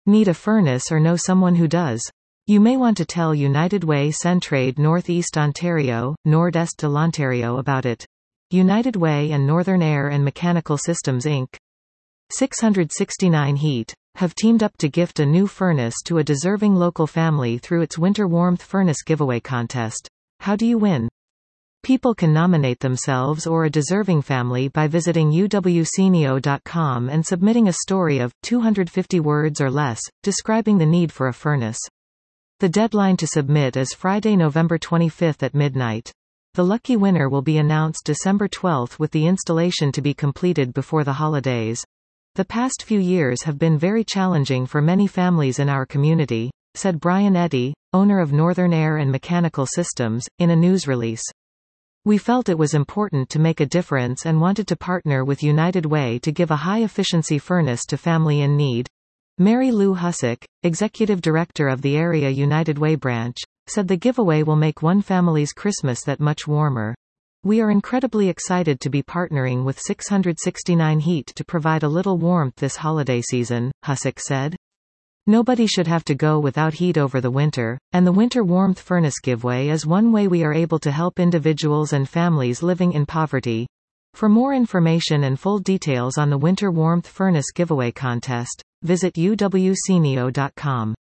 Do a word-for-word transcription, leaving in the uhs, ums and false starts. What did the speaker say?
Need a furnace or know someone who does? You may want to tell United Way Centraide Northeast Ontario, Nord-Est de l'Ontario about it. United Way and Northern Air and Mechanical Systems Incorporated six sixty-nine Heat have teamed up to gift a new furnace to a deserving local family through its Winter Warmth Furnace Giveaway Contest. How do you win? People can nominate themselves or a deserving family by visiting u w c neo dot com and submitting a story of two hundred fifty words or less, describing the need for a furnace. The deadline to submit is Friday, November twenty-fifth at midnight. The lucky winner will be announced December twelfth with the installation to be completed before the holidays. The past few years have been very challenging for many families in our community, said Brian Eddy, owner of Northern Air and Mechanical Systems, in a news release. We felt it was important to make a difference and wanted to partner with United Way to give a high-efficiency furnace to family in need. Mary Lou Husick, executive director of the area United Way branch, said the giveaway will make one family's Christmas that much warmer. We are incredibly excited to be partnering with six sixty-nine Heat to provide a little warmth this holiday season, Husick said. Nobody should have to go without heat over the winter, and the Winter Warmth Furnace Giveaway is one way we are able to help individuals and families living in poverty. For more information and full details on the Winter Warmth Furnace Giveaway Contest, visit u w c neo dot com.